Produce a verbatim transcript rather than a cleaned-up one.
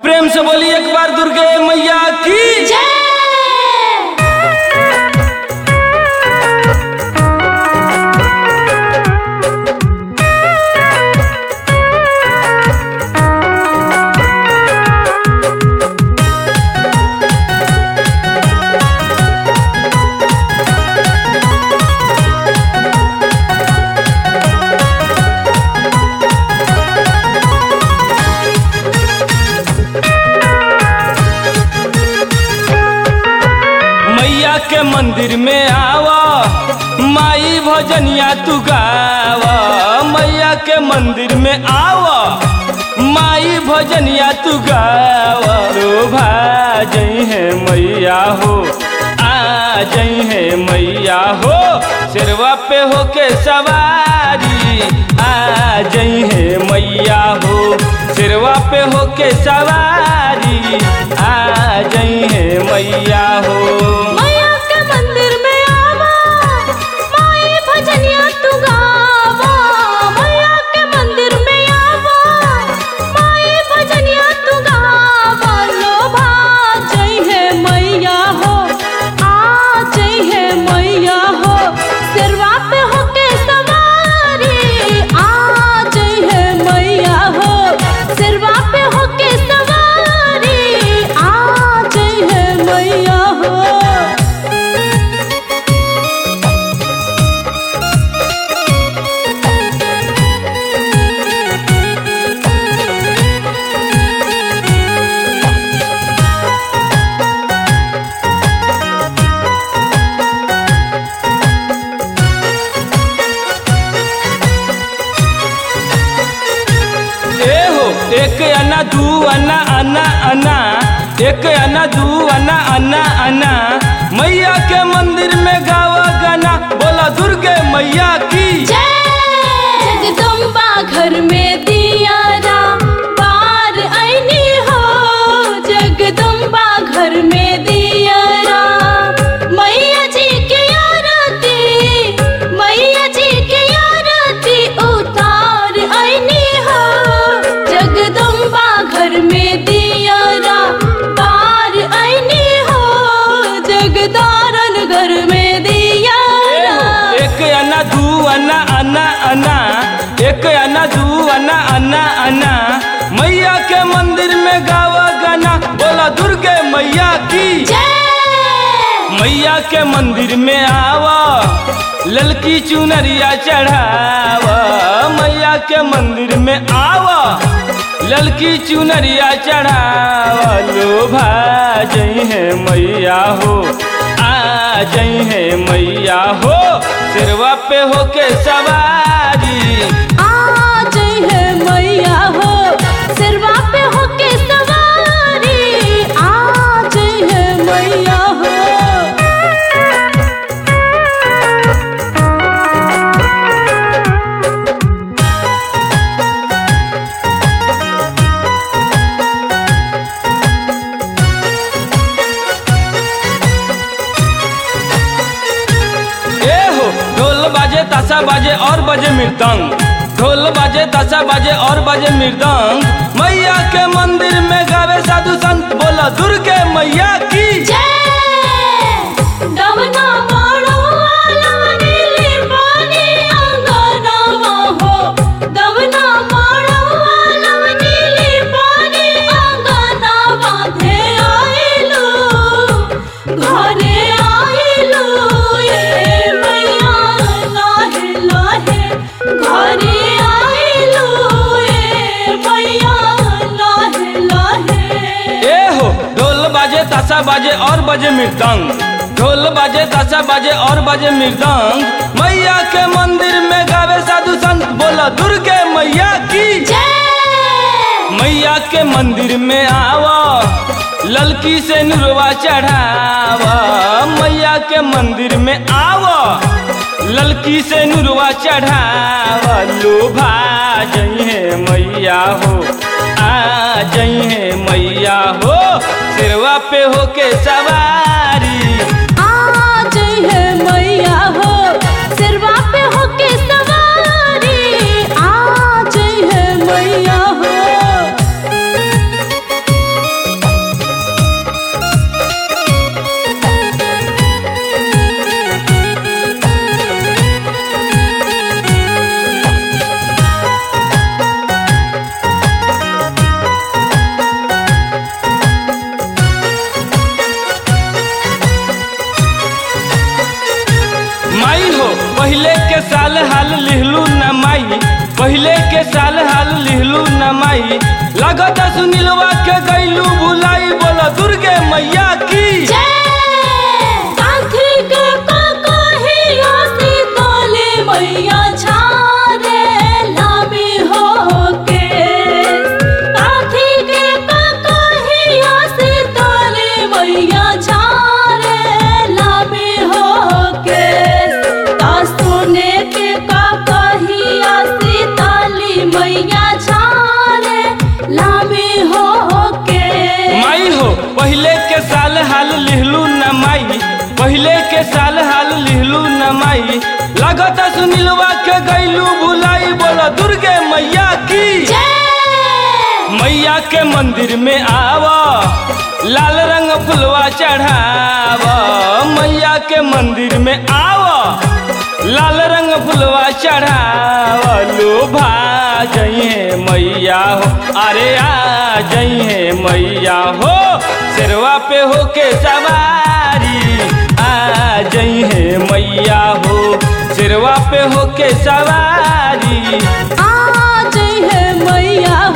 प्रेम से बोली एक बार दुर्गे मैया की जय। मैया के मंदिर में आवा माई भजनिया तू गावा। मैया के मंदिर में आवा माई भजनिया तू गावा। रो भाजई है मैया हो आ जई है मैया हो। सिरवा पे होके सवारी आ जई है मैया हो। सिरवा पे होके सवारी आ जई है मैया हो। एक अन्ना दू अन्ना अन्ना अन्ना एक अन्ना दू अन्ना अन्ना अन्ना। मैया के मंदिर में गावा गाना बोला दुर्गे मैया की जय। जगदम्बा घर में दिया राम बार आईनी हो। जगदम्बा घर में दिया राम मैया जी के आरती मैया जी के आरती उतार आईनी हो। जगदम्बा घर में दिया राम बार आईनी हो। जगदारन घर में दिया राम। एक अन्ना दू अन्ना अन्ना अन्ना एक अन्ना दू अन्ना अन्ना अन्ना। मैया के मंदिर में गावा गाना बोला दुर्गे मैया की जय। मैया के मंदिर में आवा ललकी चुनरिया चढ़ावा। मैया के मंदिर में आवा ललकी चुनरिया चढ़ावा। लो भाजई है मैया हो आ जई है मैया हो। सिरवा पे होके सवारी आ जई है मैया हो। सिरवा पे होके सवारी आ जई है मैया हो। ताशा बाजे और बजे मृदंग। ढोल बाजे ताशा बाजे और बजे मृदंग। मैया के मंदिर में गावे साधु संत बोला दुर्गे मैया की जय। डमना मारो वाला नीली पानी अंगनावा हो। डमना मारो वाला नीली पानी अंगनावा। धे आइलो घरे आइलो ये मैया लाहे लाहे। घरे आइलो ये मैया लाहे लाहे। ए हो ढोल बाजे ताशा बाजे और बजे मृदंग। ढोल बाजे ताशा बाजे और बजे मृदंग। मैया के मंदिर में गावे साधु संत बोला दुर्गे मैया की जय। मैया के मंदिर में आवा ललकी से नुरवा चढ़ावा। मैया के मंदिर में आवा ललकी से नुरवा चढ़ावा। लो भाजई है मैया हो आ जई है मैया हो। सिरवा पे होके सवारी आ जई है मैया हो। सिरवा पे होके सवारी आ जई है मैया हो। माई लागत सुनीलवा के गैलू भुलाई बोला दुर्गे मैया की काठी के ककहिया शीतले मैया छारे लामी होके काठी के ककहिया शीतले मैया छारे लामी होके ता सोने के ककहिया शीतली मैया छारे लामी होके माई हो पहले के साल हाल लिहलू न माई पहले के साल हाल लिहलू न माई लागत सुनीलवा के गैलू भुलाई बोला दुर्गे मैया की मैया के मंदिर में आवा लाल रंग फुलवा चढ़ावा मैया के मंदिर में आवा लाल रंग फुलवा चढ़ावा लोभा जइए मैया हो अरे आ जइए मैया हो सिरवा पे हो के सवारी आ जइए मैया हो सिरवा पे हो के सवारी आ जइहे मैया